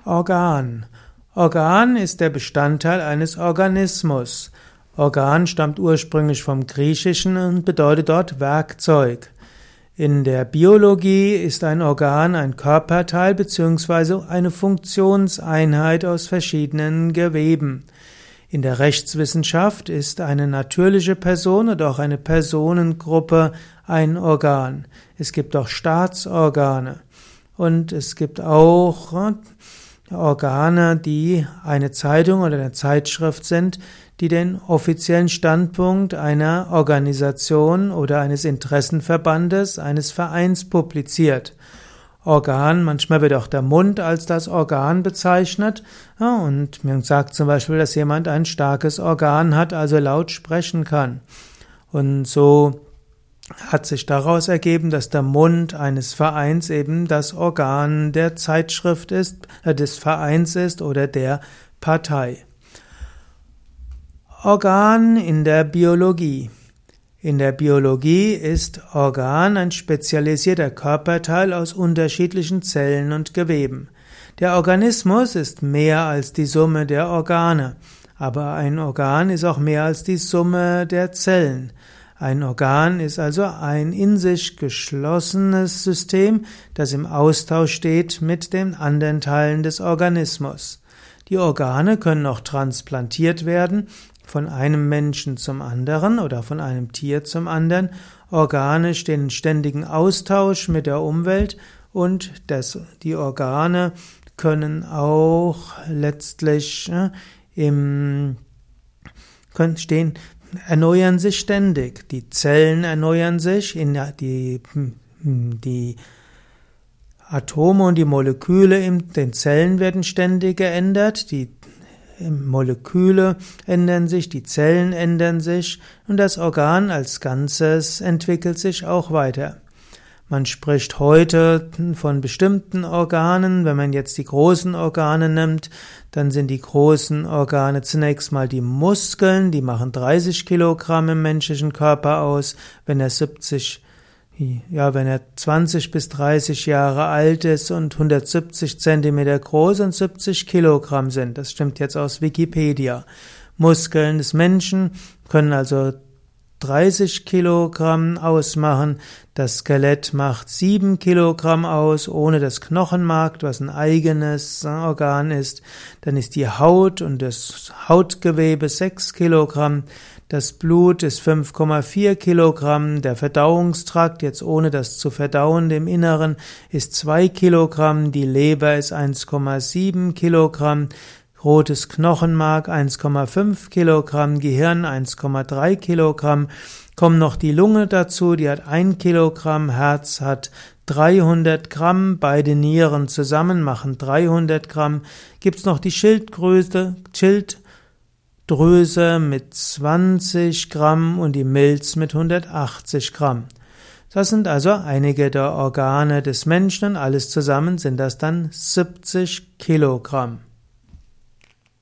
Organ. Organ ist der Bestandteil eines Organismus. Organ stammt ursprünglich vom Griechischen und bedeutet dort Werkzeug. In der Biologie ist ein Organ ein Körperteil bzw. eine Funktionseinheit aus verschiedenen Geweben. In der Rechtswissenschaft ist eine natürliche Person oder auch eine Personengruppe ein Organ. Es gibt auch Staatsorgane. Und es gibt auch Organe, die eine Zeitung oder eine Zeitschrift sind, die den offiziellen Standpunkt einer Organisation oder eines Interessenverbandes, eines Vereins publiziert. Organ, manchmal wird auch der Mund als das Organ bezeichnet. Ja, und man sagt zum Beispiel, dass jemand ein starkes Organ hat, also laut sprechen kann. Und so hat sich daraus ergeben, dass der Mund eines Vereins eben das Organ der Zeitschrift ist, des Vereins ist oder der Partei. Organ in der Biologie. In der Biologie ist Organ ein spezialisierter Körperteil aus unterschiedlichen Zellen und Geweben. Der Organismus ist mehr als die Summe der Organe, aber ein Organ ist auch mehr als die Summe der Zellen. Ein Organ ist also ein in sich geschlossenes System, das im Austausch steht mit den anderen Teilen des Organismus. Die Organe können auch transplantiert werden, von einem Menschen zum anderen oder von einem Tier zum anderen. Organe stehen in ständigen Austausch mit der Umwelt und die Organe können auch letztlich erneuern sich ständig. Die Zellen erneuern sich, die Atome und die Moleküle in den Zellen werden ständig geändert, die Moleküle ändern sich, die Zellen ändern sich und das Organ als Ganzes entwickelt sich auch weiter. Man spricht heute von bestimmten Organen. Wenn man jetzt die großen Organe nimmt, dann sind die großen Organe zunächst mal die Muskeln, die machen 30 Kilogramm im menschlichen Körper aus. Wenn er 20 bis 30 Jahre alt ist und 170 Zentimeter groß und 70 Kilogramm sind. Das stimmt jetzt aus Wikipedia. Muskeln des Menschen können also 30 Kilogramm ausmachen. Das Skelett macht 7 Kilogramm aus, ohne das Knochenmark, was ein eigenes Organ ist. Dann ist die Haut und das Hautgewebe 6 Kilogramm. Das Blut ist 5,4 Kilogramm. Der Verdauungstrakt, jetzt ohne das zu verdauen, im Inneren, ist 2 Kilogramm. Die Leber ist 1,7 Kilogramm. Rotes Knochenmark 1,5 Kilogramm, Gehirn 1,3 Kilogramm, kommen noch die Lunge dazu, die hat 1 Kilogramm, Herz hat 300 Gramm, beide Nieren zusammen machen 300 Gramm, gibt's noch die Schilddrüse mit 20 Gramm und die Milz mit 180 Gramm. Das sind also einige der Organe des Menschen und alles zusammen sind das dann 70 Kilogramm.